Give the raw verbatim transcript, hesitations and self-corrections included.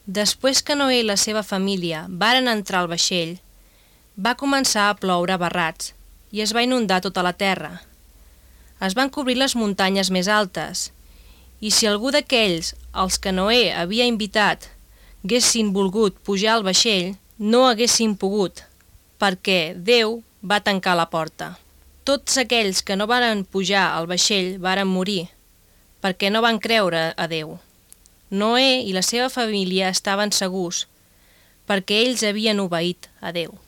Després que Noè i la seva família varen entrar al vaixell, va començar a ploure barrats i es va inundar tota la terra. Es van cobrir les muntanyes més altes, i si algú d'aquells, els que Noè havia invitat, haguessin volgut pujar al vaixell, no haguessin pogut, perquè Déu va tancar la porta. Tots aquells que no varen pujar al vaixell varen morir, perquè no van creure a Déu. Noè i la seva família estaven segurs, perquè ells havien obeït a Déu.